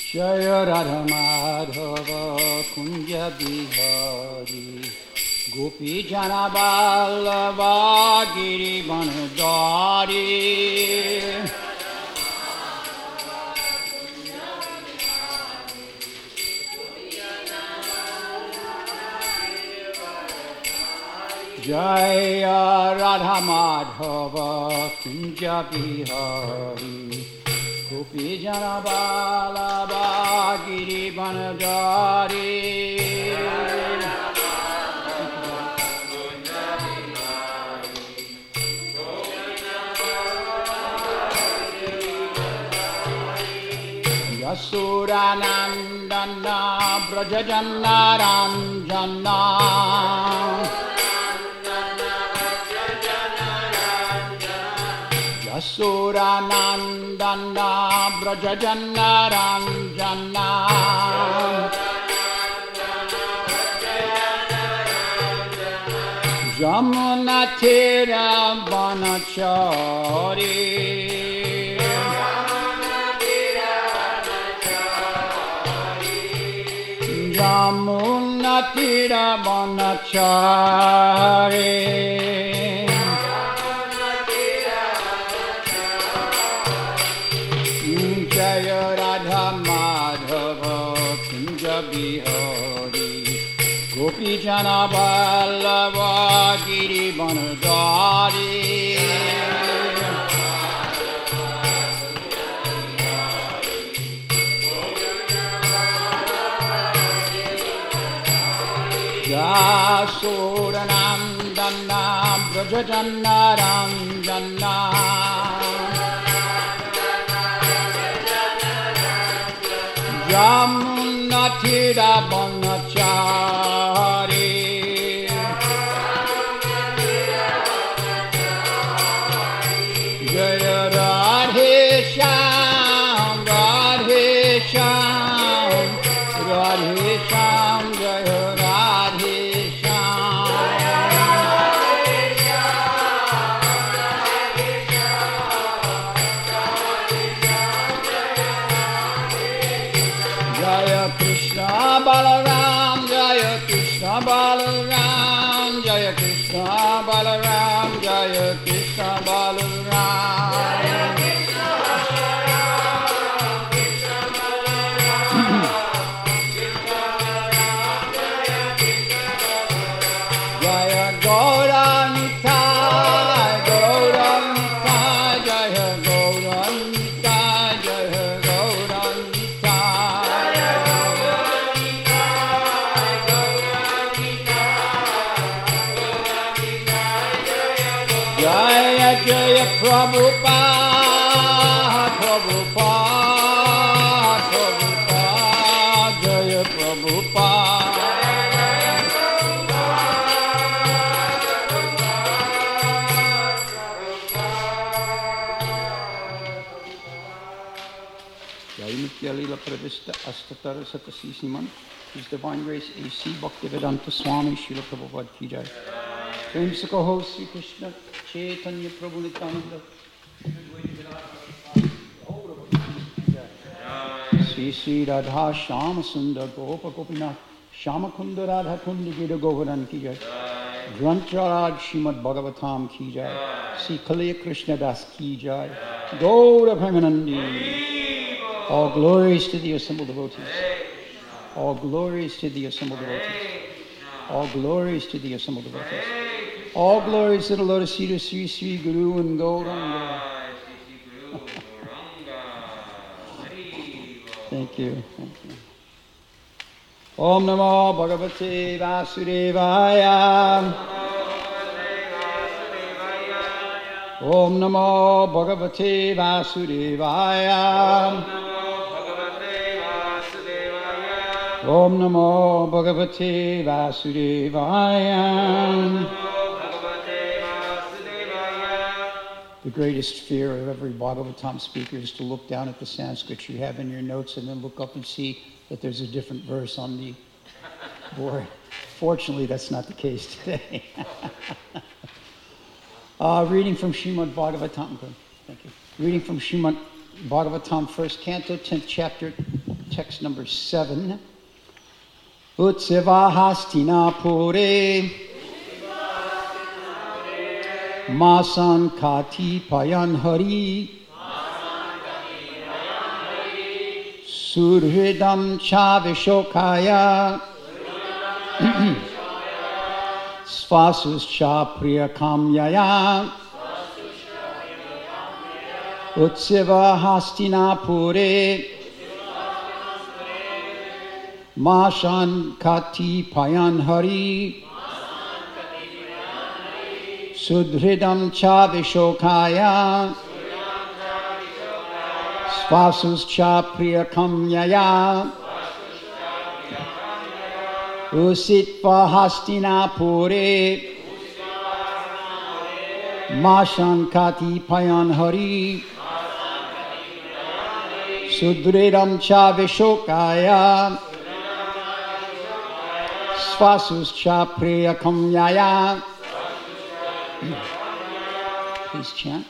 Jaya Radha Madhava Kunja Bihari Gopi Jana Vallabha Giri Vanadari Jaya Radha Madhava Kunja Bihari Gopi Jana Vallabha Giri Vanadari Yasura Nandana Brajajanna Ranjana Yasura Nandana Brajajanna Ranjana Jamuna Tira Vanachari Jamuna Tira Vanachari Jaya Radha Madhava Kunja Bihari Gopi Jana Vallabha Giri Vanadari Yasura Nandana Brajajanna Ranjana Jamuna Tira Vanachari Jaya Radhe Shyam Radhe Shyam Radhe Shyam Jaya Radhe Jaya Krishna Balaram Jaya Krishna Balaram Jaya Krishna Balaram Jaya Krishna Balaram Jaya Gauranitai Gauranitai Jaya Gauranitai Jaya Gauranitai Jaya Jaya Prabhupada Prabhupada Prabhupada Jaya Prabhupada Jai Nitya Lila Pravista Astatara Satasi Siman His Divine Grace A.C. Bhaktivedanta Swami Srila Prabhupada Ki Jai Prem Sakaho Sri Krishna Chaitanya Prabhu Nityananda Sri Sri Radha Shama Sundar Gopa Gopinath Shama Kunda Radha Kundi Gita Govardhan Ki Jai Grantharaj Srimad Bhagavatam Ki Jai Sri Kaliya Krishna Das Ki Jai Gaura Premanandi All glories to the assembled devotees. All glories to the assembled devotees. All glories to the assembled devotees. All glories to the lotus seat of Sri Sri Guru and Gauranga. Thank you. Thank you. Om Namo Bhagavate Vasudevaya. Om Namo Bhagavate Vasudevaya. Om Namo Bhagavate Vasudevaya. The greatest fear of every Bhagavatam speaker is to look down at the Sanskrit you have in your notes and then look up and see that there's a different verse on the board. Fortunately, that's not the case today. Reading from Srimad Bhagavatam. Thank you. Reading from Srimad Bhagavatam, first canto, 10th chapter, text number 7. Utseva Hastinapure Masan Kati Payan Hari Surhridam Chavishokaya Svasuscha Priyakamyaya Utseva Hastinapure Mashan Kati Payan Hari Sudhridam Chavishokaya Svasuscha Priyakamyaya Usitva Hastinapure Mashankati Payan Hari Sudridam Chavishokaya Svasuscha Priyakamyaya. Please chant.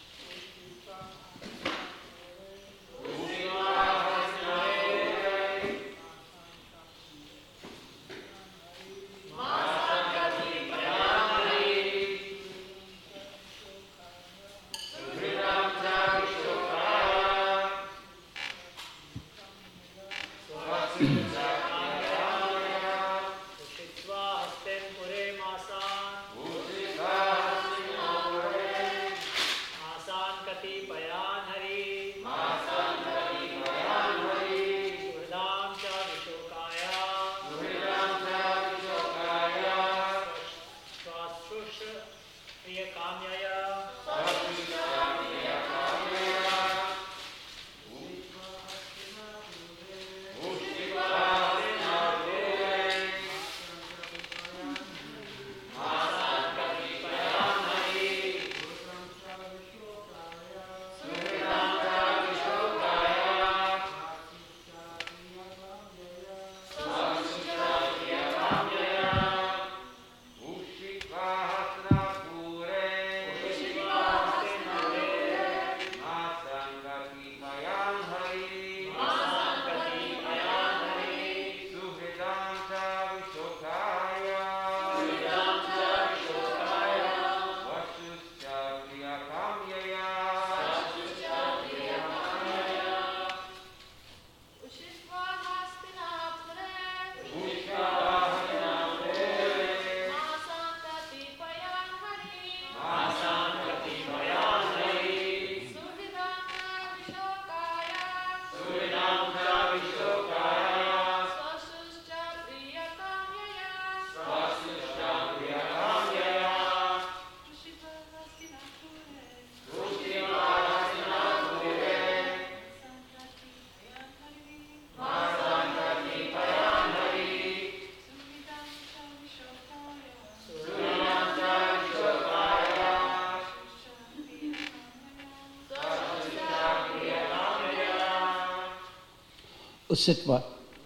Usitva,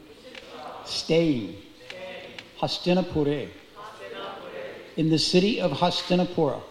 staying. Hastinapure, in the city of Hastinapura.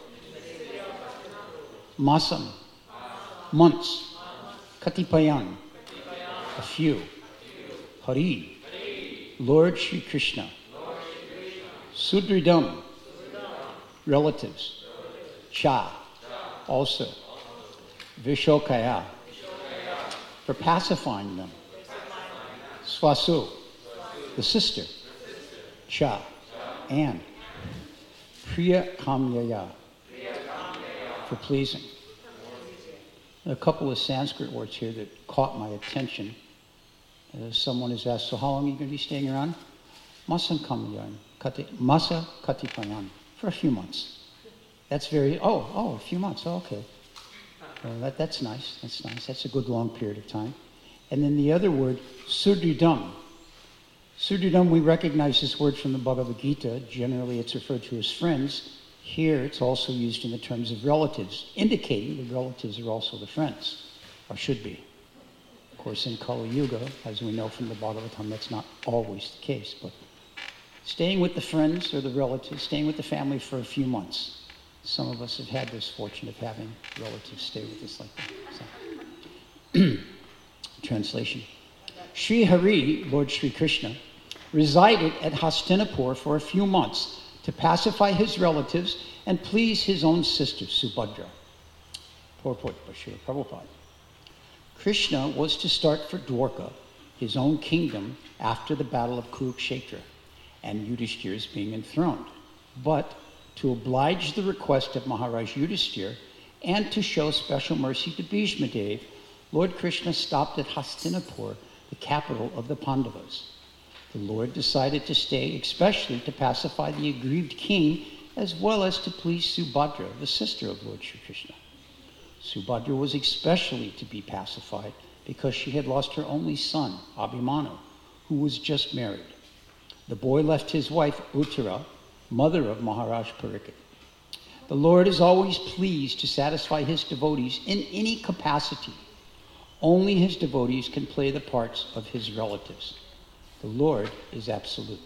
Masam, months. Katipayan, a few. Hari, Lord Shri Krishna. Sudridam, relatives. Cha, also. Vishokaya, for pacifying them. Swasu, the sister. Cha, and. Priya Kamyaya, for pleasing. There are a couple of Sanskrit words here that caught my attention. Someone has asked, so how long are you going to be staying around? Masam Kamyayan, Masa Katipayan, for a few months. That's very, a few months, okay. That's nice, that's a good long period of time. And then the other word, Sudridam. Sudridam, we recognize this word from the Bhagavad Gita. Generally, it's referred to as friends. Here, it's also used in the terms of relatives, indicating the relatives are also the friends, or should be. Of course, in Kali Yuga, as we know from the Bhagavatam, that's not always the case, but staying with the friends or the relatives, staying with the family for a few months. Some of us have had this fortune of having relatives stay with us like that. So. Translation. Sri Hari, Lord Sri Krishna, resided at Hastinapur for a few months to pacify his relatives and please his own sister, Subhadra. Purport by Srila Prabhupada. Krishna was to start for Dwarka, his own kingdom, after the battle of Kurukshetra and Yudhishthira's being enthroned. But to oblige the request of Maharaj Yudhishthira and to show special mercy to Bhishma Dev, Lord Krishna stopped at Hastinapur, the capital of the Pandavas. The Lord decided to stay, especially to pacify the aggrieved king, as well as to please Subhadra, the sister of Lord Sri Krishna. Subhadra was especially to be pacified because she had lost her only son, Abhimanyu, who was just married. The boy left his wife, Uttara, mother of Maharaj Parikshit. The Lord is always pleased to satisfy his devotees in any capacity. Only his devotees can play the parts of his relatives. The Lord is absolute.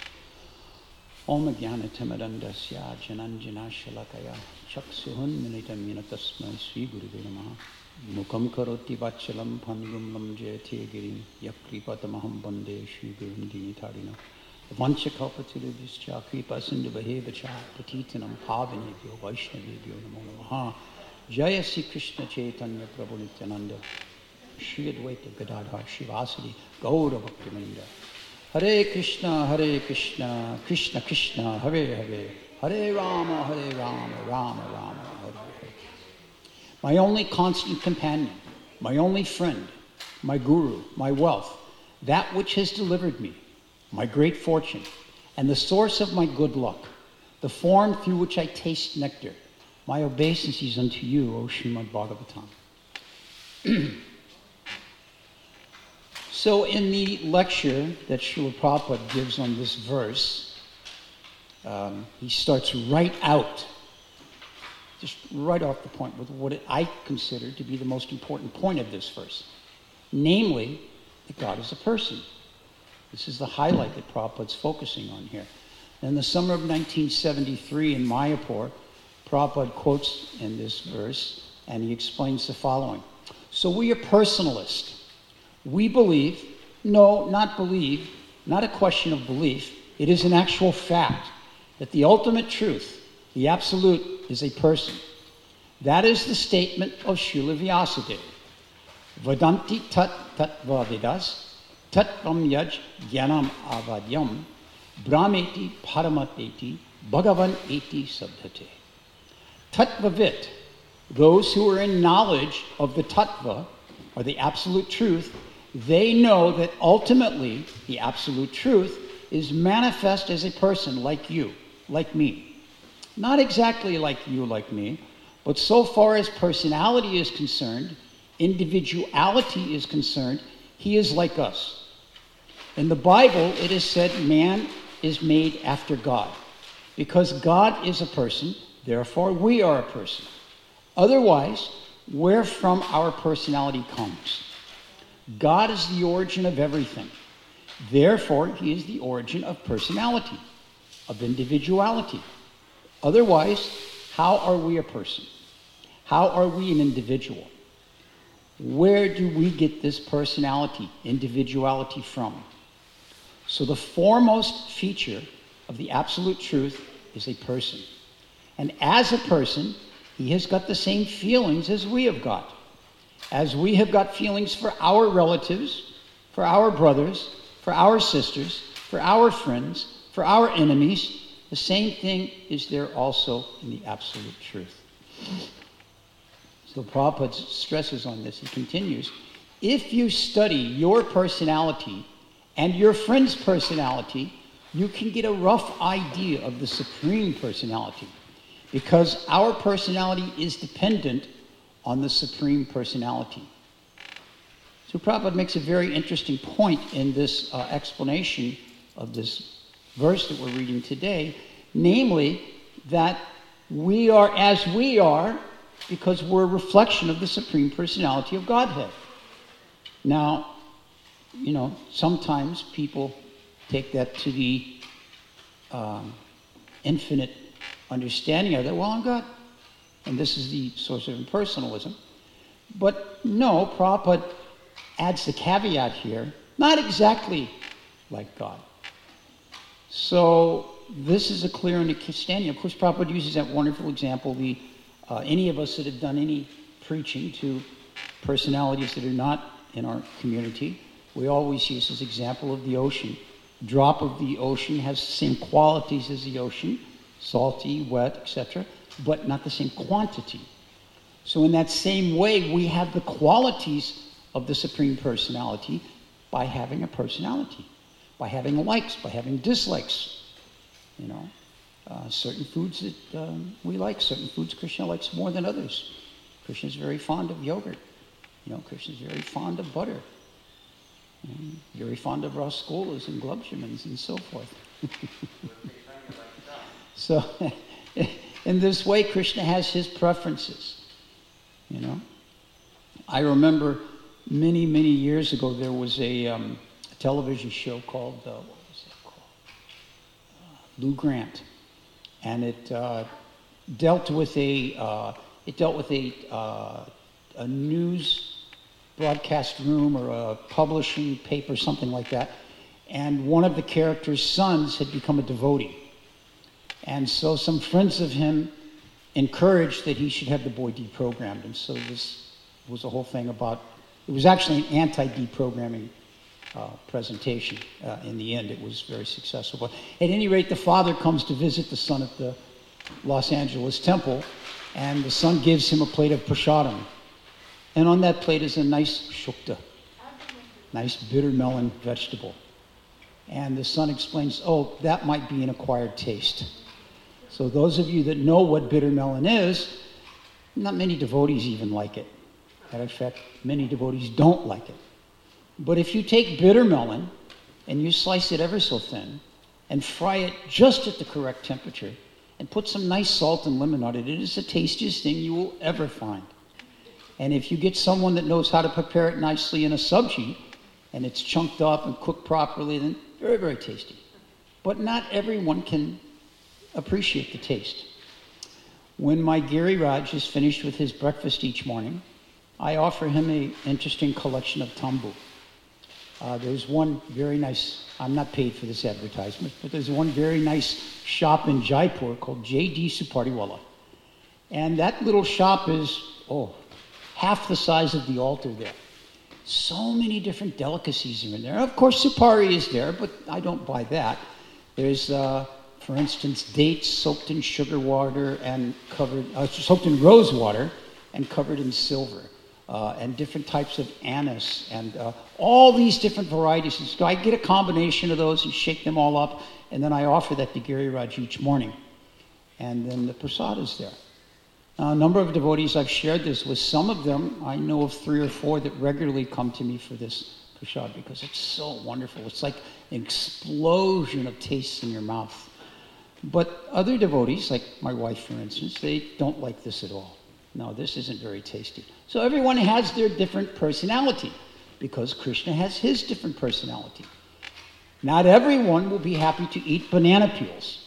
Om Jnana Timirandasya Jananjana Shalakaya Chaksuhun Militam Yanatasmai Sri Guruve Namaha Mukam Karoti Vachalam Pandum Lam Jayate Girim Yakripatamaham Bande Sri Gurun Dinitharina Vanchakalpatilubhischa Kripa Sindhuvahevacha Patitanam Pavanebhyo Vaishnavebhyo Namo Namaha Jaya Sri Krishna Chaitanya Prabhu Nityananda Shri Advaita Gadadhar Shivasadi Gaura Bhaktivinoda Hare Krishna, Krishna Krishna, Hare Hare, Hare Rama, Rama Rama, Hare Hare. My only constant companion, my only friend, my guru, my wealth, that which has delivered me, my great fortune, and the source of my good luck, the form through which I taste nectar, my obeisances unto you, O Srimad Bhagavatam. So in the lecture that Srila Prabhupada gives on this verse, he starts right out, just right off the point, with what I consider to be the most important point of this verse. Namely, that God is a person. This is the highlight that Prabhupada's focusing on here. In the summer of 1973 in Mayapur, Prabhupada quotes in this verse, and he explains the following. So we are personalists. We believe, no, not believe, not a question of belief, it is an actual fact that the ultimate truth, the absolute, is a person. That is the statement of Srila Vyasadeva. Vadanti tat vadidas, tatvam yaj jnanam avadyam, brahmeti paramateti, bhagavan eti sabdhate. Tattvavit, those who are in knowledge of the tattva, or the absolute truth, they know that ultimately the absolute truth is manifest as a person like you, like me. Not exactly like you, like me, but so far as personality is concerned, individuality is concerned, he is like us. In the Bible, it is said man is made after God. Because God is a person, therefore we are a person. Otherwise, where from our personality comes. God is the origin of everything. Therefore, he is the origin of personality, of individuality. Otherwise, how are we a person? How are we an individual? Where do we get this personality, individuality from? So the foremost feature of the absolute truth is a person. And as a person, he has got the same feelings as we have got. As we have got feelings for our relatives, for our brothers, for our sisters, for our friends, for our enemies, the same thing is there also in the absolute truth. So Prabhupada stresses on this. He continues, if you study your personality and your friend's personality, you can get a rough idea of the Supreme Personality, because our personality is dependent on the Supreme Personality. So Prabhupada makes a very interesting point in this explanation of this verse that we're reading today, namely that we are as we are because we're a reflection of the Supreme Personality of Godhead. Now, sometimes people take that to the infinite understanding of that, well, I'm God. And this is the source of impersonalism. But no, Prabhupada adds the caveat here not exactly like God. So this is a clear understanding. Of course, Prabhupada uses that wonderful example. Any of us that have done any preaching to personalities that are not in our community, we always use this example of the ocean. A drop of the ocean has the same qualities as the ocean, salty, wet, etc., but not the same quantity. So in that same way, we have the qualities of the Supreme Personality by having a personality, by having likes, by having dislikes. Certain foods that we like, certain foods Krishna likes more than others. Krishna is very fond of yogurt. Krishna is very fond of butter. Very fond of rasgulas and gulab-jamins and so forth. So, in this way, Krishna has his preferences. I remember many, many years ago there was a television show called Lou Grant, and it dealt with a news broadcast room or a publishing paper, something like that, and one of the characters' sons had become a devotee, and so some friends of him encouraged that he should have the boy deprogrammed, and so this was a whole thing about. It was actually an anti-deprogramming presentation. In the end, it was very successful. But at any rate, the father comes to visit the son at the Los Angeles temple, and the son gives him a plate of prasadam. And on that plate is a nice shukta, nice bitter melon vegetable. And the son explains, that might be an acquired taste. So those of you that know what bitter melon is, not many devotees even like it. In fact, many devotees don't like it. But if you take bitter melon and you slice it ever so thin and fry it just at the correct temperature and put some nice salt and lemon on it, it is the tastiest thing you will ever find. And if you get someone that knows how to prepare it nicely in a sabji and it's chunked up and cooked properly, then very, very tasty. But not everyone can appreciate the taste. When my Giriraj is finished with his breakfast each morning, I offer him an interesting collection of tambu. There's one very nice, I'm not paid for this advertisement, but there's one very nice shop in Jaipur called J.D. Supariwala. And that little shop is, half the size of the altar there. So many different delicacies are in there. Of course, supari is there, but I don't buy that. There's, for instance, dates soaked in sugar water and soaked in rose water and covered in silver. And different types of anise, and all these different varieties. And so I get a combination of those and shake them all up, and then I offer that to Giriraj each morning. And then the prasad is there. Now, a number of devotees, I've shared this with. Some of them, I know of 3 or 4 that regularly come to me for this prasad because it's so wonderful. It's like an explosion of tastes in your mouth. But other devotees, like my wife, for instance, they don't like this at all. No, this isn't very tasty. So everyone has their different personality because Krishna has his different personality. Not everyone will be happy to eat banana peels.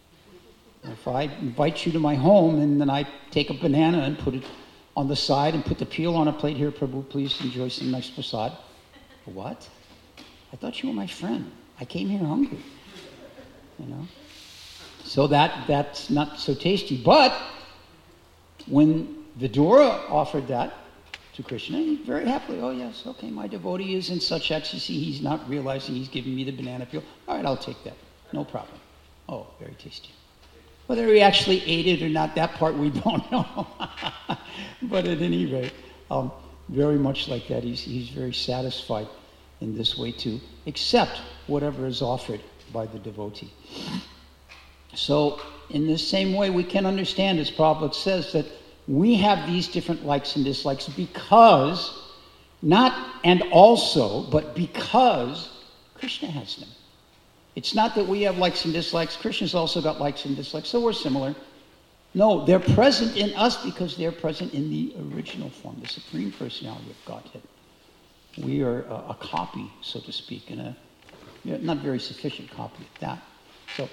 If I invite you to my home and then I take a banana and put it on the side and put the peel on a plate, here, Prabhu, please enjoy some nice prasad. What? I thought you were my friend. I came here hungry. So that's not so tasty. But when Vidura offered that to Krishna, he very happily, yes, okay, my devotee is in such ecstasy, he's not realizing he's giving me the banana peel. All right, I'll take that. No problem. Oh, very tasty. Whether he actually ate it or not, that part we don't know. But at any rate, very much like that, he's very satisfied in this way to accept whatever is offered by the devotee. So, in the same way, we can understand, as Prabhupada says, that we have these different likes and dislikes because, not and also, but because Krishna has them. It's not that we have likes and dislikes. Krishna's also got likes and dislikes, so we're similar. No, they're present in us because they're present in the original form, the Supreme Personality of Godhead. We are a copy, so to speak, and a not very sufficient copy at that. So,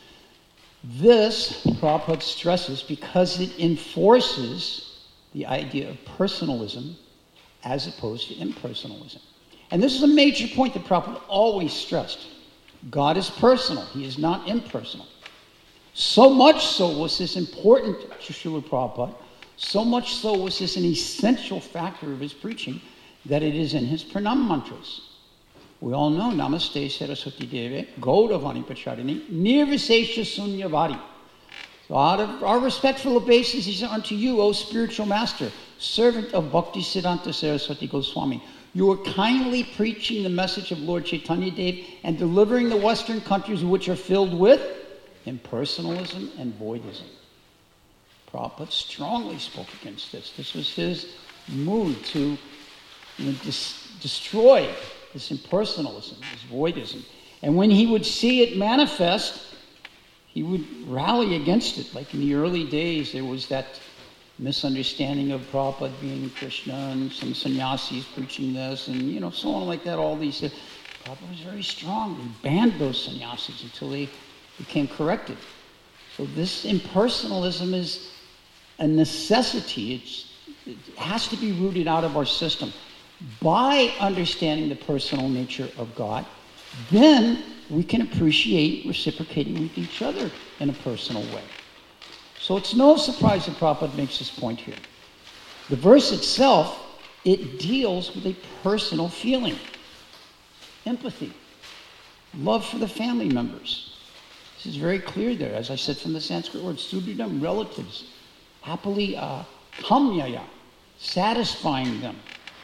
this, Prabhupada stresses, because it enforces the idea of personalism as opposed to impersonalism. And this is a major point that Prabhupada always stressed. God is personal. He is not impersonal. So much so was this important to Srila Prabhupada, so much so was this an essential factor of his preaching, that it is in his pranam mantras. We all know Namaste Saraswati Deve, Gaudavani Pacharini, Nirvisesha Sunyavadi. So out of our respectful obeisances unto you, O spiritual master, servant of Bhakti Siddhanta Saraswati Goswami, you are kindly preaching the message of Lord Chaitanya Dev and delivering the Western countries which are filled with impersonalism and voidism. Prabhupada strongly spoke against this. This was his mood to destroy this impersonalism, this voidism. And when he would see it manifest, he would rally against it. Like in the early days, there was that misunderstanding of Prabhupada being Krishna and some sannyasis preaching this and, so on like that, all these. Prabhupada was very strong. He banned those sannyasis until they became corrected. So this impersonalism is a necessity. It has to be rooted out of our system. By understanding the personal nature of God, then we can appreciate reciprocating with each other in a personal way. So it's no surprise that Prabhupada makes this point here. The verse itself, it deals with a personal feeling, empathy, love for the family members. This is very clear there, as I said from the Sanskrit word, sudridam, relatives, happily kamyaya, satisfying them.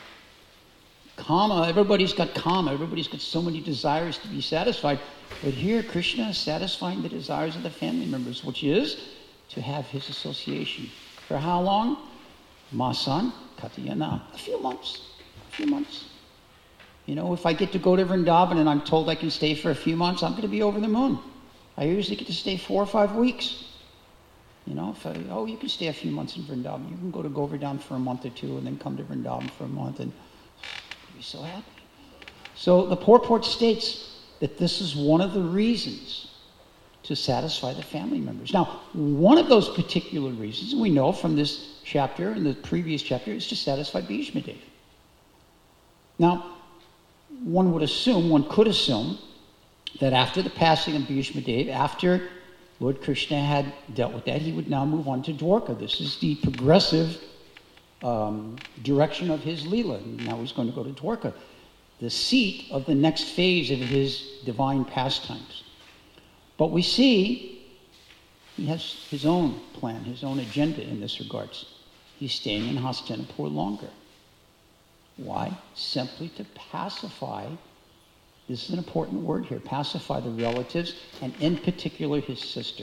Kama, everybody's got kama, everybody's got so many desires to be satisfied. But here, Krishna is satisfying the desires of the family members, which is to have his association. For how long? Masan Katayana. A few months. If I get to go to Vrindavan and I'm told I can stay for a few months, I'm going to be over the moon. I usually get to stay 4 or 5 weeks. You can stay a few months in Vrindavan. You can go to Govardhan for a month or two and then come to Vrindavan for a month and be so happy. So the purport states that this is one of the reasons to satisfy the family members. Now, one of those particular reasons, we know from this chapter and the previous chapter, is to satisfy Bhishma Dev. Now, one could assume that after the passing of Bhishma Dev, after Lord Krishna had dealt with that, he would now move on to Dwarka. This is the progressive direction of his Leela. Now he's going to go to Dwarka, the seat of the next phase of his divine pastimes. But we see he has his own plan, his own agenda in this regards. He's staying in Hastinapur longer. Why? Simply to pacify, this is an important word here, pacify the relatives, and in particular his sister.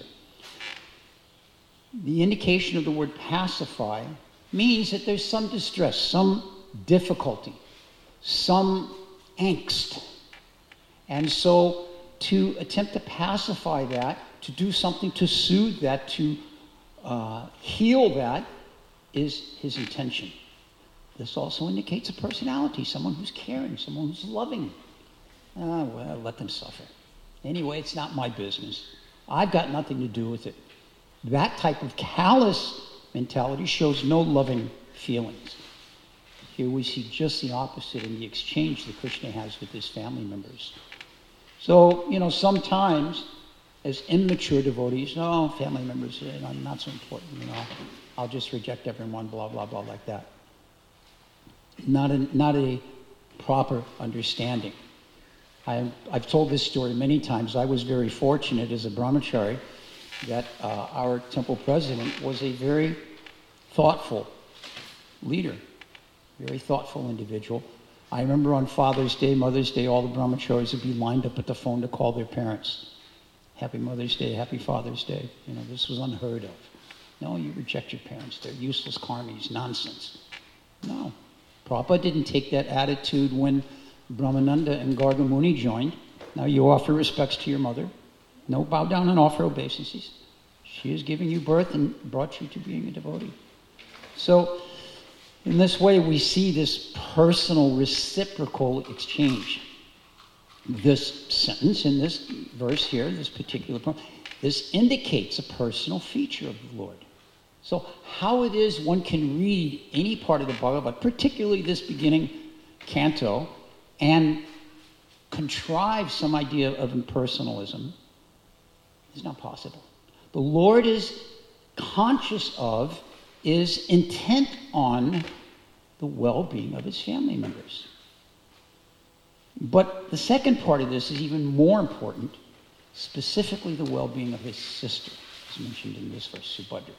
The indication of the word pacify means that there's some distress, some difficulty, some angst. And so to attempt to pacify that, to do something to soothe that, to heal that, is his intention. This also indicates a personality, someone who's caring, someone who's loving. Let them suffer. Anyway, it's not my business. I've got nothing to do with it. That type of callous mentality shows no loving feelings. Here we see just the opposite in the exchange that Krishna has with his family members. So, sometimes as immature devotees, family members, not so important, I'll just reject everyone, blah, blah, blah, like that. Not a proper understanding. I've told this story many times. I was very fortunate as a brahmachari that our temple president was a very thoughtful leader, very thoughtful individual. I remember on Father's Day, Mother's Day, all the brahmacharis would be lined up at the phone to call their parents. Happy Mother's Day, Happy Father's Day. This was unheard of. No, you reject your parents. They're useless karmis, nonsense. No. Prabhupada didn't take that attitude when Brahmananda and Garga Muni joined. Now you offer respects to your mother. No, bow down and offer obeisances. She has given you birth and brought you to being a devotee. So, in this way, we see this personal reciprocal exchange. This sentence in this verse here, this particular point, this indicates a personal feature of the Lord. So how it is one can read any part of the Bhagavad, particularly this beginning canto, and contrive some idea of impersonalism is not possible. The Lord is conscious of, is intent on the well-being of his family members. But the second part of this is even more important, specifically the well-being of his sister, as mentioned in this verse, Subhadra.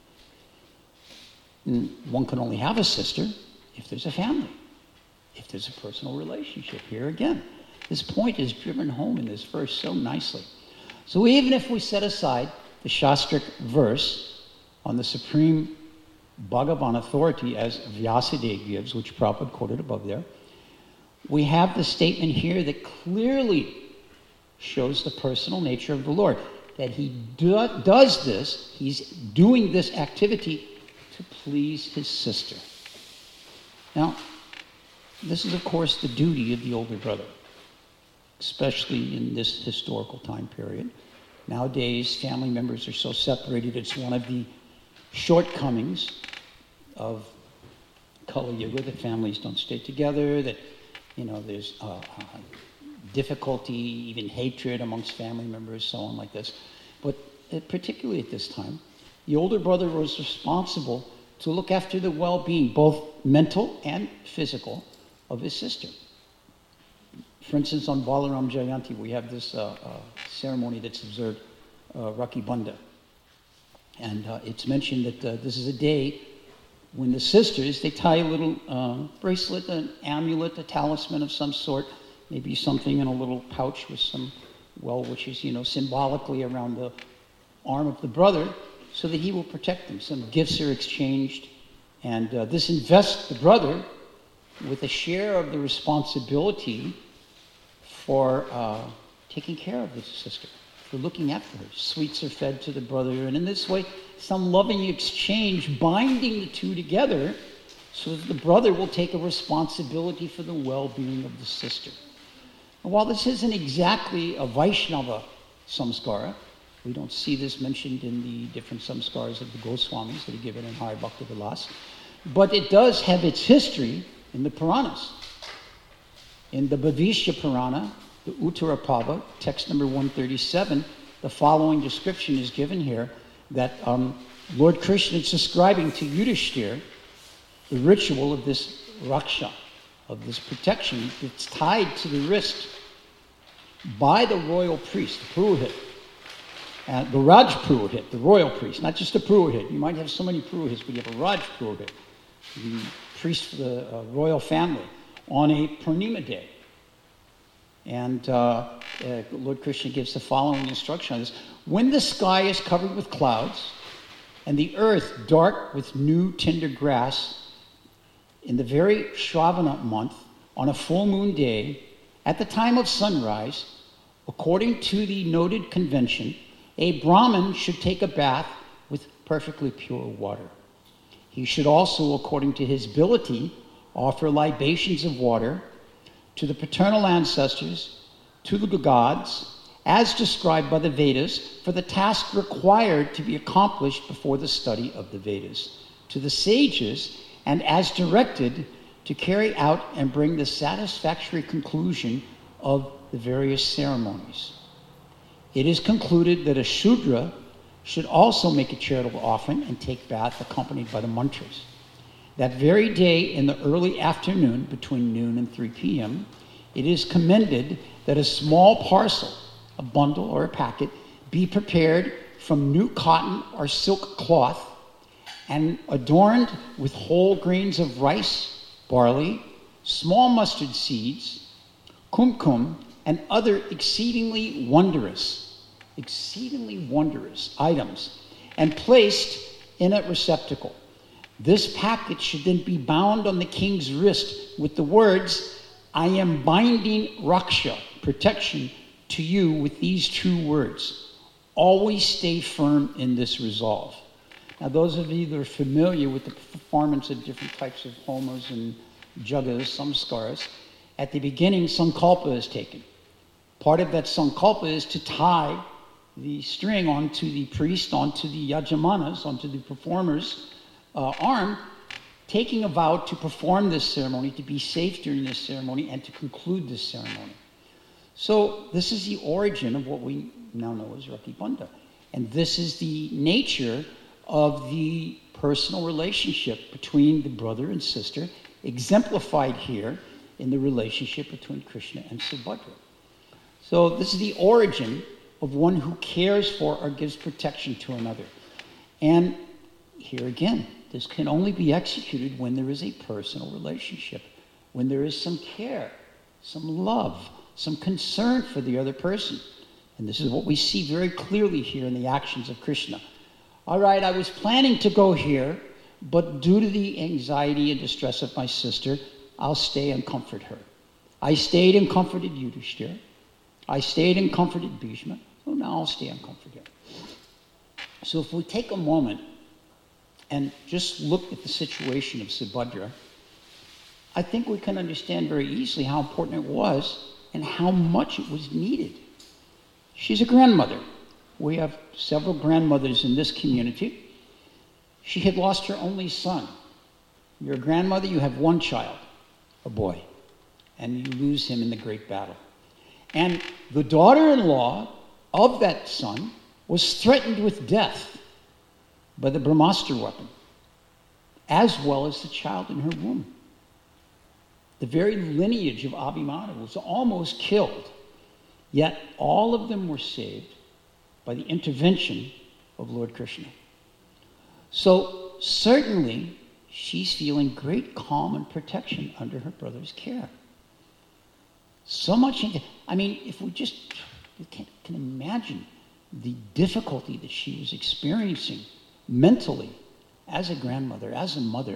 One can only have a sister if there's a family, if there's a personal relationship. Here again, this point is driven home in this verse so nicely. So even if we set aside the Shastric verse on the supreme Bhagavan authority as Vyasadeva gives, which Prabhupada quoted above there, we have the statement here that clearly shows the personal nature of the Lord, that he does this, he's doing this activity to please his sister. Now, this is, of course, the duty of the older brother, especially in this historical time period. Nowadays, family members are so separated. It's one of the shortcomings of Kali Yuga that families don't stay together, that, there's difficulty, even hatred amongst family members, so on like this. But particularly at this time, the older brother was responsible to look after the well-being, both mental and physical, of his sister. For instance, on Balaram Jayanti, we have this ceremony that's observed, Rakhi Bandha. And it's mentioned that this is a day when the sisters, they tie a little bracelet, an amulet, a talisman of some sort, maybe something in a little pouch with some, which is, symbolically around the arm of the brother, so that he will protect them. Some gifts are exchanged, and this invests the brother with a share of the responsibility for taking care of his sister, for looking after her. Sweets are fed to the brother, and in this way, some loving exchange binding the two together so that the brother will take a responsibility for the well-being of the sister. And while this isn't exactly a Vaishnava samskara, we don't see this mentioned in the different samskaras of the Goswamis that are given in Hari Bhakti Vilas, but it does have its history in the Puranas. In the Bhavishya Purana, the Uttara Pava, text number 137, the following description is given here that Lord Krishna is describing to Yudhishthira the ritual of this raksha, of this protection that's tied to the wrist by the royal priest, the Purohit, the Raj Purohit, the royal priest, not just a Purohit. You might have so many Purohits, but you have a Raj Purohit, the priest for the royal family, on a Purnima day. And Lord Krishna gives the following instruction on this. When the sky is covered with clouds and the earth dark with new tender grass, in the very Shravana month, on a full moon day, at the time of sunrise, according to the noted convention, a Brahmin should take a bath with perfectly pure water. He should also, according to his ability, offer libations of water to the paternal ancestors, to the gods, as described by the Vedas, for the task required to be accomplished before the study of the Vedas, to the sages, and as directed to carry out and bring the satisfactory conclusion of the various ceremonies. It is concluded that a Shudra should also make a charitable offering and take bath accompanied by the mantras. That very day in the early afternoon, between noon and 3 p.m., it is commended that a small parcel, a bundle or a packet, be prepared from new cotton or silk cloth and adorned with whole grains of rice, barley, small mustard seeds, kumkum, and other exceedingly wondrous items, and placed in a receptacle. This packet should then be bound on the king's wrist with the words, "I am binding Raksha," protection, to you with these two words. Always stay firm in this resolve. Now, those of you that are familiar with the performance of different types of homas and jagas, samskaras, at the beginning, sankalpa is taken. Part of that sankalpa is to tie the string onto the priest, onto the yajamanas, onto the performer's arm, taking a vow to perform this ceremony, to be safe during this ceremony, and to conclude this ceremony. So this is the origin of what we now know as Rakhi Bandhan. And this is the nature of the personal relationship between the brother and sister, exemplified here in the relationship between Krishna and Subhadra. So this is the origin of one who cares for or gives protection to another. And here again, this can only be executed when there is a personal relationship, when there is some care, some love, some concern for the other person. And this is what we see very clearly here in the actions of Krishna. All right, I was planning to go here, but due to the anxiety and distress of my sister, I'll stay and comfort her. I stayed and comforted Yudhishthira. I stayed and comforted Bhishma. So now I'll stay and comfort her. So if we take a moment and just look at the situation of Subhadra, I think we can understand very easily how important it was and how much it was needed. She's a grandmother. We have several grandmothers in this community. She had lost her only son. You're a grandmother, you have one child, a boy, and you lose him in the great battle. And the daughter-in-law of that son was threatened with death by the Brahmastra weapon, as well as the child in her womb. The very lineage of Abhimanyu was almost killed, yet all of them were saved by the intervention of Lord Krishna. So certainly she's feeling great calm and protection under her brother's care. So much, if we just can imagine the difficulty that she was experiencing mentally as a grandmother, as a mother,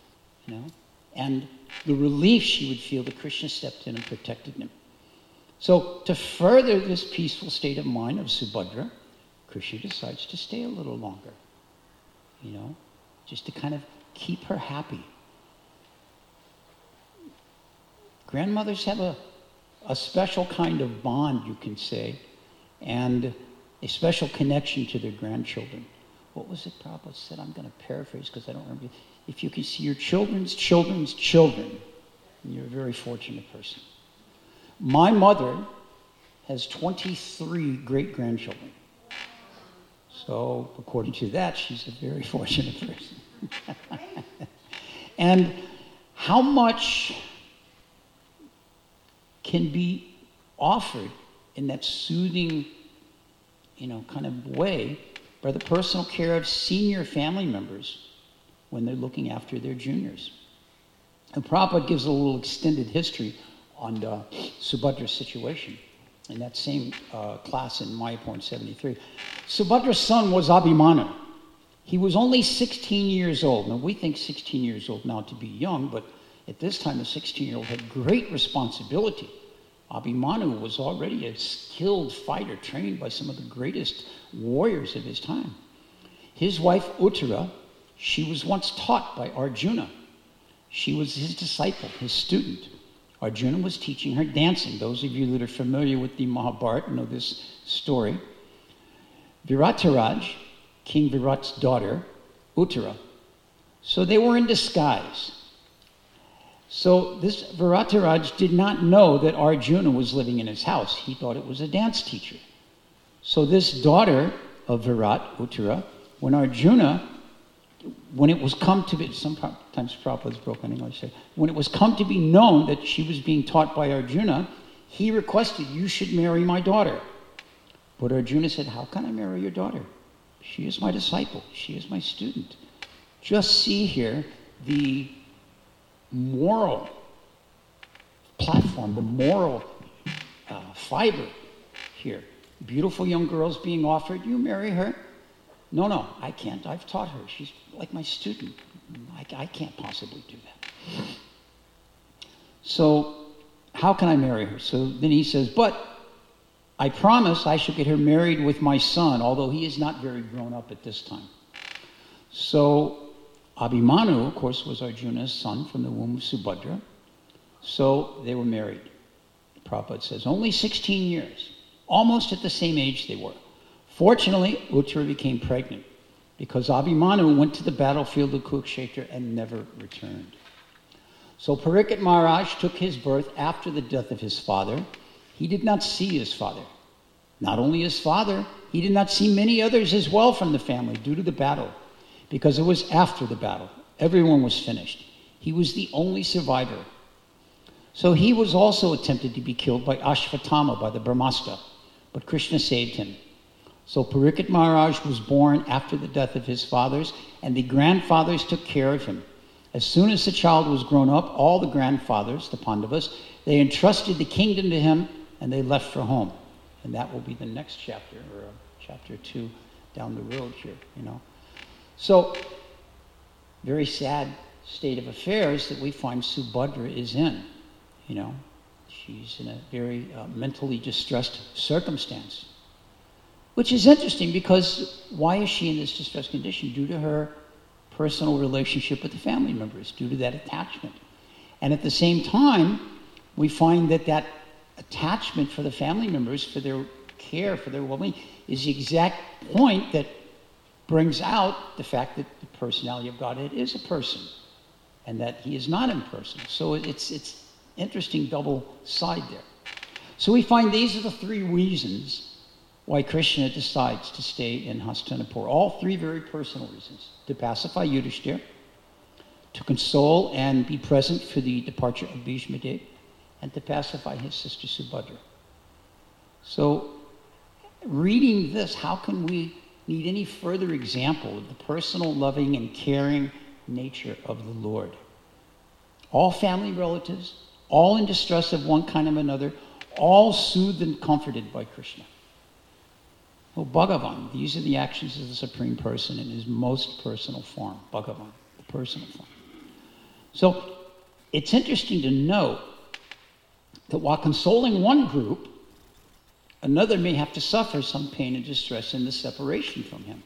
and the relief she would feel that Krishna stepped in and protected him. So to further this peaceful state of mind of Subhadra, Krishna decides to stay a little longer, just to kind of keep her happy. Grandmothers have a special kind of bond, you can say, and a special connection to their grandchildren. What was it Prabhupada said? I'm going to paraphrase because I don't remember. If you can see your children's children's children, you're a very fortunate person. My mother has 23 great-grandchildren. So according to that, she's a very fortunate person. And how much can be offered in that soothing, kind of way by the personal care of senior family members when they're looking after their juniors. And Prabhupada gives a little extended history on Subhadra's situation in that same class in Mayapur in 73. Subhadra's son was Abhimanyu. He was only 16 years old. Now, we think 16 years old now to be young, but at this time, a 16-year-old had great responsibility. Abhimanyu was already a skilled fighter, trained by some of the greatest warriors of his time. His wife, Uttara, she was once taught by Arjuna. She was his disciple, his student. Arjuna was teaching her dancing. Those of you that are familiar with the Mahabharata know this story. Virataraj, King Virat's daughter, Uttara. So they were in disguise. So this Virataraj did not know that Arjuna was living in his house. He thought it was a dance teacher. So this daughter of Virat, Uttara, when it was come to be, sometimes Prabhupada's broken English, when it was come to be known that she was being taught by Arjuna, he requested, you should marry my daughter. But Arjuna said, how can I marry your daughter? She is my disciple. She is my student. Just see here the moral platform, the moral fiber here. Beautiful young girls being offered, you marry her. No, I can't. I've taught her. She's like my student. I can't possibly do that. So how can I marry her? So then he says, but I promise I shall get her married with my son, although he is not very grown up at this time. So Abhimanyu, of course, was Arjuna's son from the womb of Subhadra. So they were married. Prabhupada says, only 16 years. Almost at the same age they were. Fortunately, Uttara became pregnant. because Abhimanyu went to the battlefield of Kurukshetra and never returned. So Parikshit Maharaj took his birth after the death of his father. He did not see his father. Not only his father, he did not see many others as well from the family due to the battle, because it was after the battle. Everyone was finished. He was the only survivor. So he was also attempted to be killed by Ashvatthama, by the Brahmastra, but Krishna saved him. So Parikshit Maharaj was born after the death of his fathers, and the grandfathers took care of him. As soon as the child was grown up, all the grandfathers, the Pandavas, they entrusted the kingdom to him, and they left for home. And that will be the next chapter, or chapter 2 down the road here, So, very sad state of affairs that we find Subhadra is in, She's in a very mentally distressed circumstance. Which is interesting, because why is she in this distressed condition? Due to her personal relationship with the family members, due to that attachment. And at the same time, we find that attachment for the family members, for their care, for their well-being, is the exact point that brings out the fact that the personality of Godhead is a person, and that he is not impersonal. So it's interesting double side there. So we find these are the 3 reasons why Krishna decides to stay in Hastinapur. All 3 very personal reasons. To pacify Yudhishthira, to console and be present for the departure of Bhishma Dev, and to pacify his sister Subhadra. So, reading this, how can we need any further example of the personal, loving, and caring nature of the Lord? All family relatives, all in distress of one kind or another, all soothed and comforted by Krishna. Oh, Bhagavan, these are the actions of the Supreme Person in his most personal form. Bhagavan, the personal form. So, it's interesting to note that while consoling one group, another may have to suffer some pain and distress in the separation from him.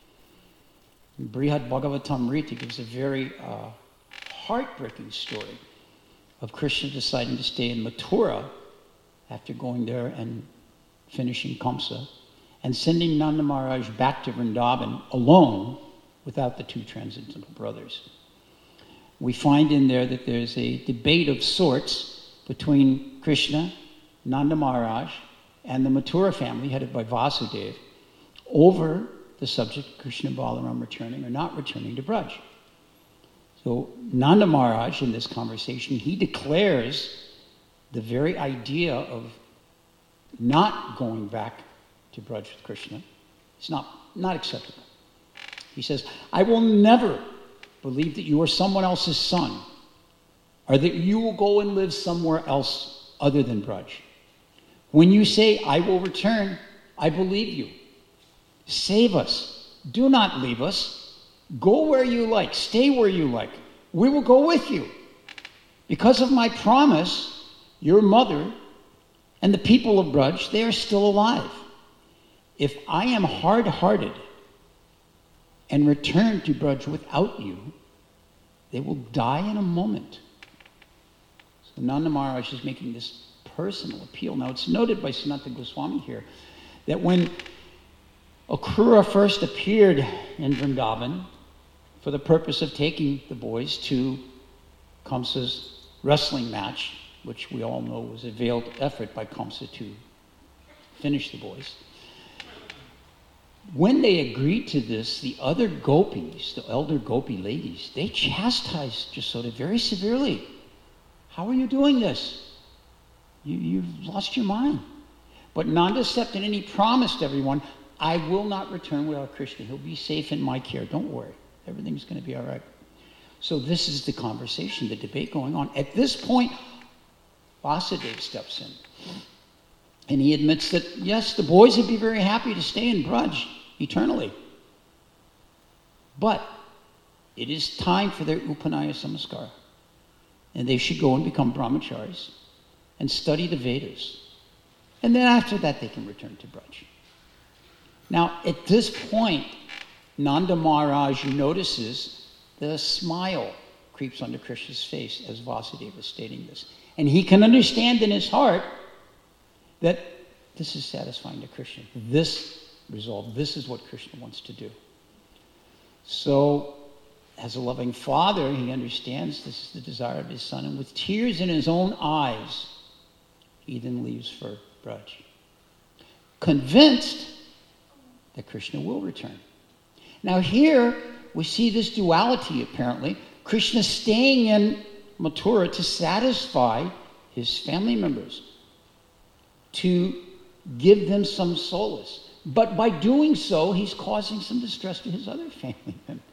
Brihad Bhagavatamrita gives a very heartbreaking story of Krishna deciding to stay in Mathura after going there and finishing Kamsa, and sending Nanda Maharaj back to Vrindavan alone without the 2 transcendental brothers. We find in there that there's a debate of sorts between Krishna, Nanda Maharaj, and the Mathura family, headed by Vasudeva, over the subject of Krishna and Balaram returning or not returning to Braj. So Nanda Maharaj, in this conversation, he declares the very idea of not going back to Braj with Krishna is not acceptable. He says, I will never believe that you are someone else's son, or that you will go and live somewhere else other than Braj. When you say, I will return, I believe you. Save us. Do not leave us. Go where you like. Stay where you like. We will go with you. Because of my promise, your mother and the people of Braj, they are still alive. If I am hard-hearted and return to Braj without you, they will die in a moment. So Nanda Maharaj is making this personal appeal. Now, it's noted by Sanatana Goswami here that when Akrura first appeared in Vrindavan for the purpose of taking the boys to Kamsa's wrestling match, which we all know was a veiled effort by Kamsa to finish the boys, when they agreed to this, the other gopis, the elder gopi ladies, they chastised Jasoda very severely. How are you doing this? You've lost your mind. But Nanda stepped in and he promised everyone, I will not return without Krishna. He'll be safe in my care. Don't worry. Everything's going to be all right. So this is the conversation, the debate going on. At this point, Vasudeva steps in. And he admits that, yes, the boys would be very happy to stay in Braj eternally. But it is time for their Upanaya Samaskara. And they should go and become brahmacharis and study the Vedas. And then after that, they can return to Braj. Now, at this point, Nanda Maharaj notices the smile creeps onto Krishna's face as Vasudeva is stating this. And he can understand in his heart that this is satisfying to Krishna. This resolve, this is what Krishna wants to do. So, as a loving father, he understands this is the desire of his son, and with tears in his own eyes, he then leaves for Braj, convinced that Krishna will return. Now here, we see this duality, apparently. Krishna staying in Mathura to satisfy his family members, to give them some solace. But by doing so, he's causing some distress to his other family members.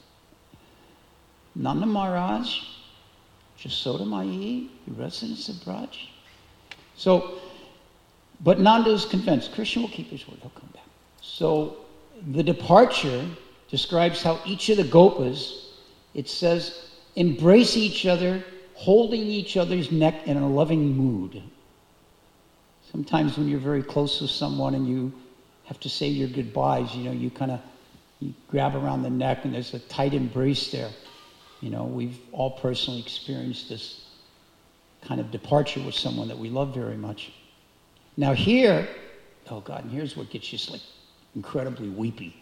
Nanda Maharaj, Jasoda Mai, the residents of Braj. So, but Nanda is convinced Krishna will keep his word, he'll come back. So the departure describes how each of the gopas, it says, embrace each other, holding each other's neck in a loving mood. Sometimes when you're very close to someone and you have to say your goodbyes, you grab around the neck and there's a tight embrace there. We've all personally experienced this kind of departure with someone that we love very much. Now here, oh God, and here's what gets you incredibly weepy.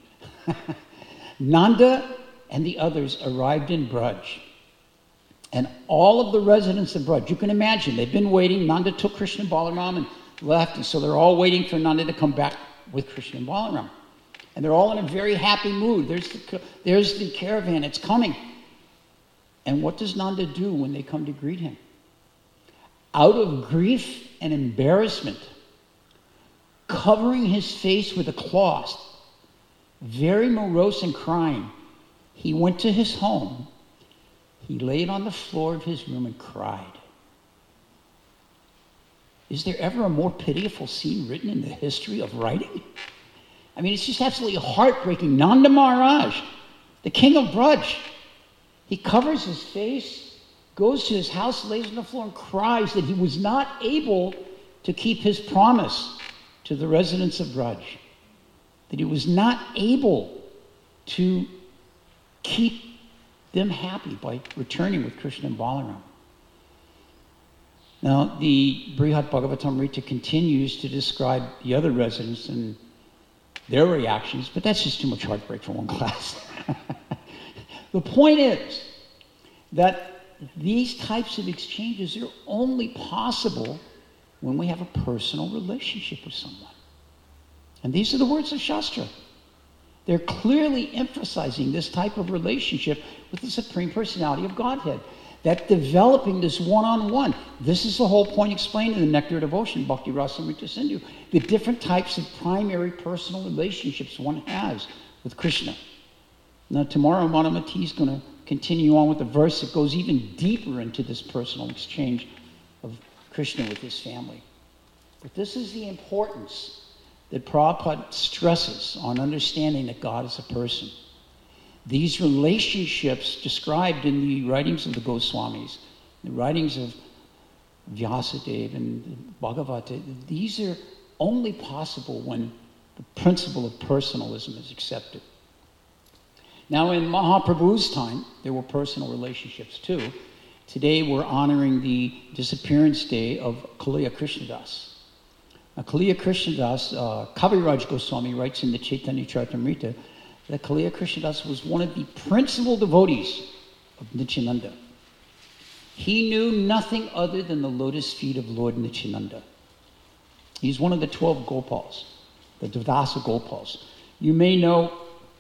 Nanda and the others arrived in Braj. And all of the residents of Braj, you can imagine, they've been waiting. Nanda took Krishna and Balaram and left, and so they're all waiting for Nanda to come back with Krishna and Balaram. And they're all in a very happy mood. There's the caravan, it's coming. And what does Nanda do when they come to greet him? Out of grief and embarrassment, covering his face with a cloth, very morose and crying, he went to his home. He laid on the floor of his room and cried. Is there ever a more pitiful scene written in the history of writing? I mean, it's just absolutely heartbreaking. Nanda Maharaj, the king of Braj, he covers his face, goes to his house, lays on the floor and cries that he was not able to keep his promise to the residents of Braj, that he was not able to keep them happy by returning with Krishna and Balaram. Now, the Brihat Bhagavatamrita continues to describe the other residents and their reactions, but that's just too much heartbreak for one class. The point is that these types of exchanges are only possible when we have a personal relationship with someone. And these are the words of Shastra. They're clearly emphasizing this type of relationship with the Supreme Personality of Godhead. That developing this one-on-one. This is the whole point explained in the Nectar of Devotion, Bhakti Rasamrita Sindhu. The different types of primary personal relationships one has with Krishna. Now tomorrow Manamati is going to continue on with a verse that goes even deeper into this personal exchange of Krishna with his family. But this is the importance that Prabhupada stresses on understanding that God is a person. These relationships described in the writings of the Goswamis, the writings of Vyasadeva and Bhagavata, these are only possible when the principle of personalism is accepted. Now in Mahaprabhu's time, there were personal relationships too. Today we're honoring the disappearance day of Kaliya Krishnadas. Now Kaliya Krishnadas, Kaviraj Goswami writes in the Chaitanya Charitamrita that Kaliya Krishnadas was one of the principal devotees of Nityananda. He knew nothing other than the lotus feet of Lord Nityananda. He's one of the 12 Gopals, the Dvadasa Gopals. You may know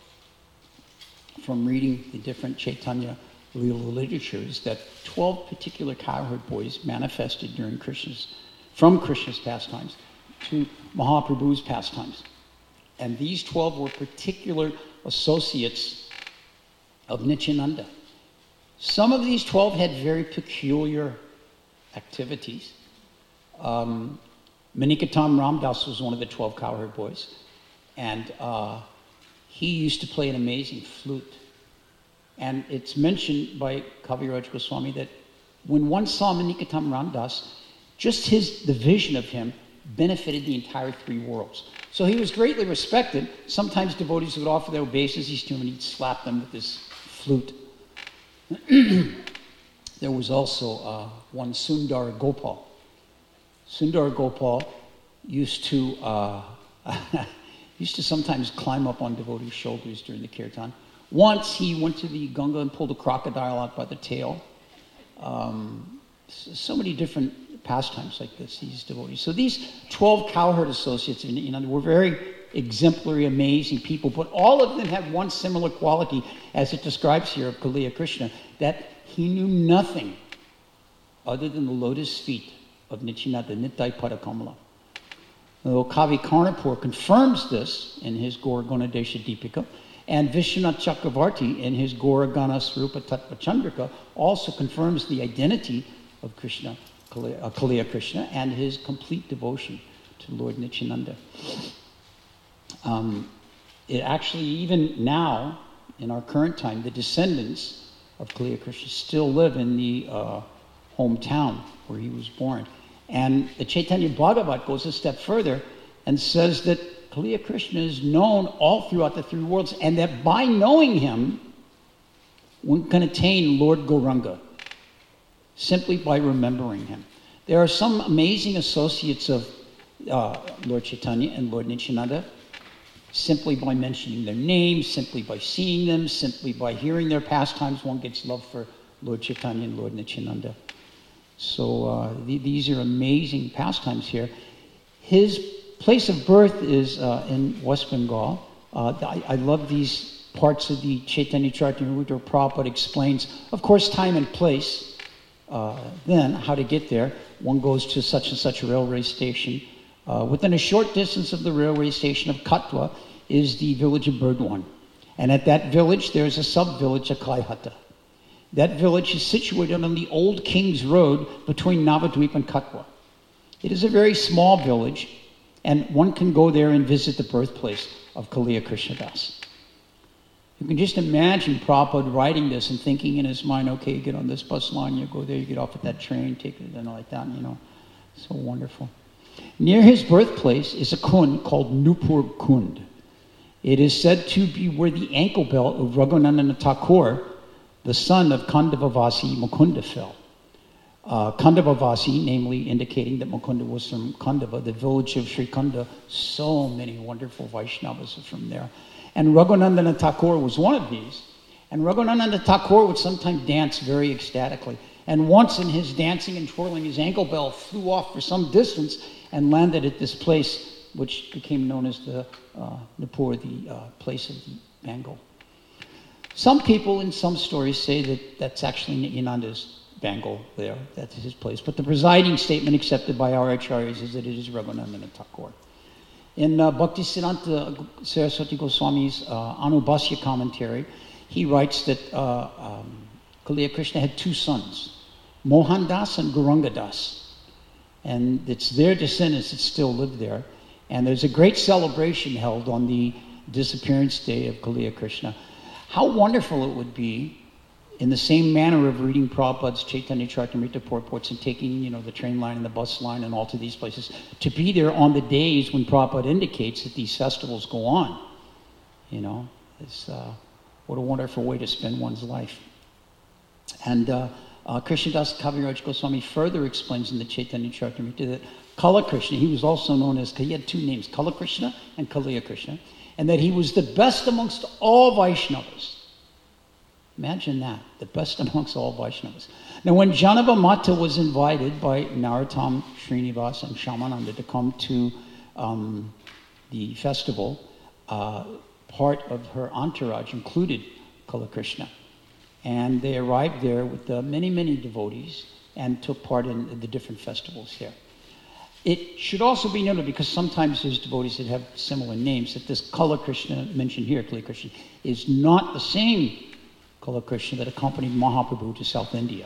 from reading the different Chaitanya Leela literatures that 12 particular cowherd boys manifested from Krishna's pastimes to Mahaprabhu's pastimes. And these 12 were particular associates of Nityananda. Some of these 12 had very peculiar activities. Manikatam Ramdas was one of the 12 cowherd boys, and he used to play an amazing flute. And it's mentioned by Kaviraj Goswami that when one saw Manikatam Ramdas, just the vision of him benefited the entire three worlds. So he was greatly respected. Sometimes devotees would offer their obeisances to him and he'd slap them with his flute. There was also one Sundar Gopal. Sundar Gopal used to sometimes climb up on devotees' shoulders during the kirtan. Once he went to the Ganga and pulled a crocodile out by the tail. So many different pastimes like this, these devotees. So these 12 cowherd associates, were very exemplary, amazing people, but all of them had one similar quality, as it describes here of Kaliya Krishna, that he knew nothing other than the lotus feet of Nityananda, Nittai Padakamala. Kavi Karnapur confirms this in his Gaura Gunadesha Deepika, and Vishwanath Chakravarti in his Gaura Gana Swarupa Tattva Chandrika also confirms the identity of Krishna, Kaliya Krishna, and his complete devotion to Lord Nityananda. It actually, even now, in our current time, the descendants of Kaliya Krishna still live in the hometown where he was born. And the Chaitanya Bhagavat goes a step further and says that Kaliya Krishna is known all throughout the three worlds, and that by knowing him, one can attain Lord Gauranga, simply by remembering him. There are some amazing associates of Lord Chaitanya and Lord Nityananda, simply by mentioning their names, simply by seeing them, simply by hearing their pastimes, one gets love for Lord Chaitanya and Lord Nityananda. So these are amazing pastimes here. His place of birth is in West Bengal. I love these parts of the Chaitanya Charitamrita. Prabhupada explains, of course, time and place, then how to get there. One goes to such and such a railway station. Within a short distance of the railway station of Katwa is the village of Burdwan. And at that village, there's a sub-village of Kaihata. That village is situated on the old King's Road between Navadvip and Katwa. It is a very small village, and one can go there and visit the birthplace of Kaliya Krishnadas. You can just imagine Prabhupada writing this and thinking in his mind, okay, you get on this bus line, you go there, you get off at that train, take it, and like that, So wonderful. Near his birthplace is a kund called Nupur Kund. It is said to be where the ankle belt of Raghunandana Thakur, the son of Kandavavasi Mukunda, fell. Kandavavasi, namely indicating that Mukunda was from Kandava, the village of Sri Kunda. So many wonderful Vaishnavas are from there. And Raghunandana Thakur was one of these. And Raghunandana Thakur would sometimes dance very ecstatically. And once in his dancing and twirling, his ankle bell flew off for some distance and landed at this place, which became known as the Nupur, the place of the Bengal. Some people in some stories say that that's actually Nityananda's Bengal there, that's his place. But the presiding statement accepted by our acharyas is that it is Raghunandana Thakur. In Bhaktisiddhanta Saraswati Goswami's Anubhasya commentary, he writes that Kaliya Krishna had two sons, Mohandas and Gaurangadas. And it's their descendants that still live there. And there's a great celebration held on the disappearance day of Kaliya Krishna. How wonderful it would be, in the same manner of reading Prabhupada's Chaitanya Charitamrita purports and taking, the train line and the bus line and all to these places, to be there on the days when Prabhupada indicates that these festivals go on. It's what a wonderful way to spend one's life. And Krishnadas Kaviraj Goswami further explains in the Chaitanya Charitamrita that Kala Krishna, he was also known as, he had two names, Kala Krishna and Kaliya Krishna, and that he was the best amongst all Vaishnavas. Imagine that, the best amongst all Vaishnavas. Now, when Janava Mata was invited by Narottam Srinivas and Shamananda to come to the festival, part of her entourage included Kala Krishna. And they arrived there with many, many devotees and took part in the different festivals here. It should also be noted, because sometimes there's devotees that have similar names, that this Kala Krishna mentioned here, Kaliya Krishna, is not the same Kala Krishna that accompanied Mahaprabhu to South India.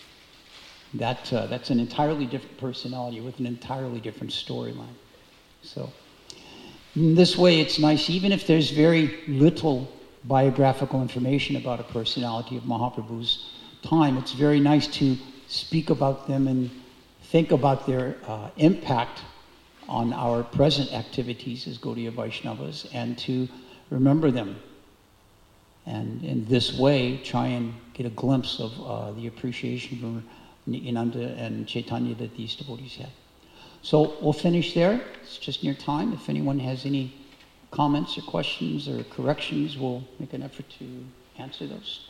That's an entirely different personality with an entirely different storyline. So, in this way, it's nice, even if there's very little biographical information about a personality of Mahaprabhu's time, it's very nice to speak about them and think about their impact on our present activities as Gaudiya Vaishnavas, and to remember them. And in this way, try and get a glimpse of the appreciation for Nityananda and Chaitanya that these devotees had. So we'll finish there. It's just near time. If anyone has any comments or questions or corrections, we'll make an effort to answer those.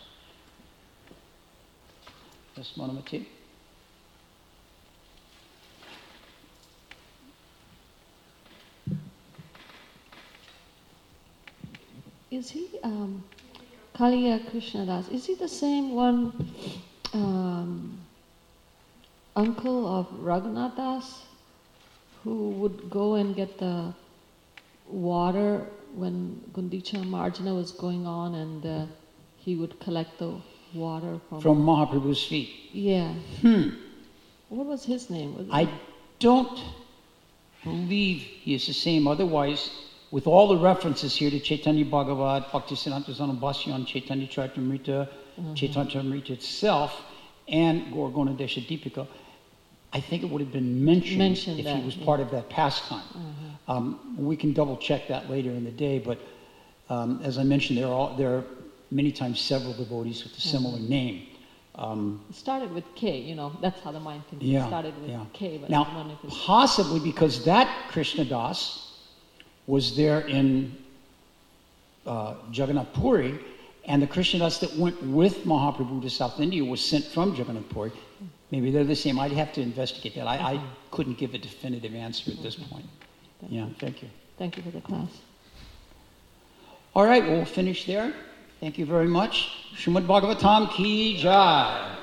Yes, Monamati. Is he, Kaliya Krishnadas, is he the same one uncle of Raghunath Das who would go and get the water when Gundicha Marjana was going on, and he would collect the water from Mahaprabhu's feet? Yeah. What was his name? I don't believe he is the same. Otherwise, with all the references here to Chaitanya Bhagavat, Bhaktisiddhanta Saraswati, Chaitanya Charitamrita, Chaitanya Charitamrita itself, and Gaura Ganodesha Deepika, I think it would have been mentioned if he was part of that pastime. We can double check that later in the day, but as I mentioned, there are many times several devotees with a similar name. It started with K, that's how the mind thinks. It started with K. But now, possibly because that Krishna Das was there in Jagannath Puri, and the Krishna Das that went with Mahaprabhu to South India was sent from Jagannath Puri. Maybe they're the same. I'd have to investigate that. I couldn't give a definitive answer at this point. Thank you. Thank you for the class. All right, we'll finish there. Thank you very much. Srimad Bhagavatam ki jai.